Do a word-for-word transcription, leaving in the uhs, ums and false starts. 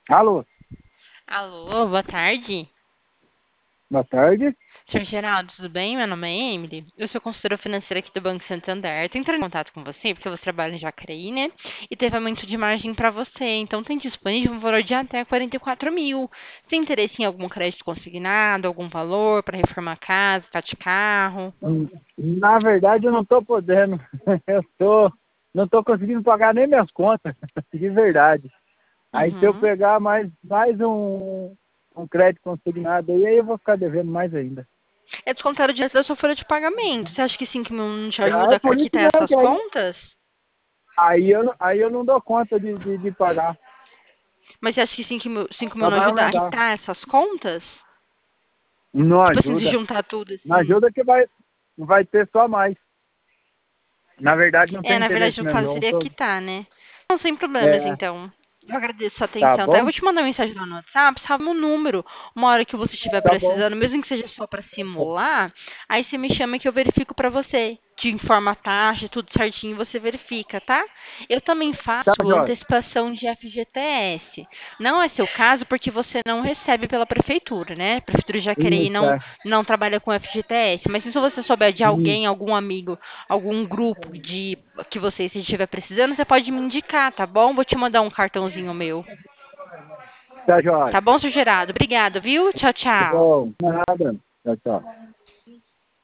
Alô, Alô, boa tarde. boa tarde. Senhor Geraldo, tudo bem? Meu nome é Emily. Eu sou consultora financeira aqui do Banco Santander. Tô entrando em contato com você porque você trabalha em Jacareí, né? E teve aumento de margem para você. Então tem disponível um valor de até quarenta e quatro mil. Tem interesse em algum crédito consignado, algum valor para reformar a casa, tá de carro? Hum, Na verdade, eu não estou podendo. Eu tô, não estou conseguindo pagar nem minhas contas, de verdade. Aí se eu Uhum. pegar mais, mais um, um crédito consignado aí, aí eu vou ficar devendo mais ainda. É descontado direto da sua folha de pagamento. Você acha que cinco mil não te É ajuda por a isso quitar mesmo essas que aí, contas? aí, eu, não- aí eu não dou conta de, de, de pagar. Mas você acha que cinco mil, cinco mil Só não vai ajuda a aumentar. quitar essas contas? Não Tipo assim, se ajuda. juntar tudo Não assim. ajuda que vai, vai ter só mais. Na verdade, não É, tem na verdade, interesse no mesmo, caso não. seria Tô- quitar, né? Não, sem problemas, É, então. Eu agradeço a sua tá atenção, tá? Eu bom? vou te mandar uma mensagem lá no WhatsApp, sabe um número, uma hora que você estiver Tá bom. precisando, mesmo que seja só para simular, aí você me chama que eu verifico para você. Te informa a taxa, tudo certinho, você verifica, tá? Eu também Tá, faço Jorge. antecipação de F G T S. Não é seu caso porque você não recebe pela prefeitura, né? A prefeitura de Jacareí Isso, não, é. não trabalha com F G T S, mas se você souber de Isso. alguém, algum amigo, algum grupo de que você estiver precisando, você pode me indicar, tá bom? Vou te mandar um cartãozinho meu. Tá, Jorge. Tá bom, seu Gerado? Obrigada, viu? Tchau, Tá tchau. bom. Nada. Tchau, tchau.